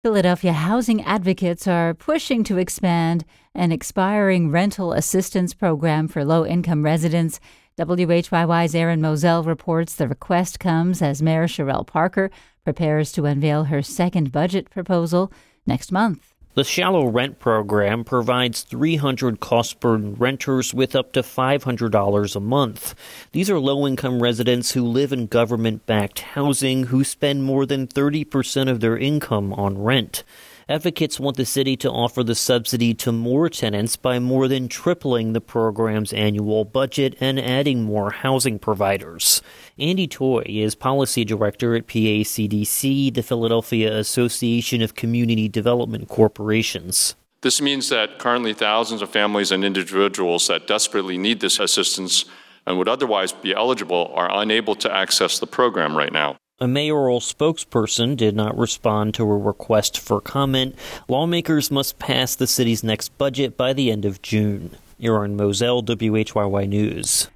Philadelphia housing advocates are pushing to expand an expiring rental assistance program for low-income residents. WHYY's Erin Moselle reports the request comes as Mayor Cherelle Parker prepares to unveil her second budget proposal next month. The Shallow Rent program provides 300 cost-burdened renters with up to $500 a month. These are low-income residents who live in government-backed housing who spend more than 30% of their income on rent. Advocates want the city to offer the subsidy to more tenants by more than tripling the program's annual budget and adding more housing providers. Andy Toy is policy director at PACDC, the Philadelphia Association of Community Development Corporations. This means that currently thousands of families and individuals that desperately need this assistance and would otherwise be eligible are unable to access the program right now. A mayoral spokesperson did not respond to a request for comment. Lawmakers must pass the city's next budget by the end of June. Erin Moselle, WHYY News.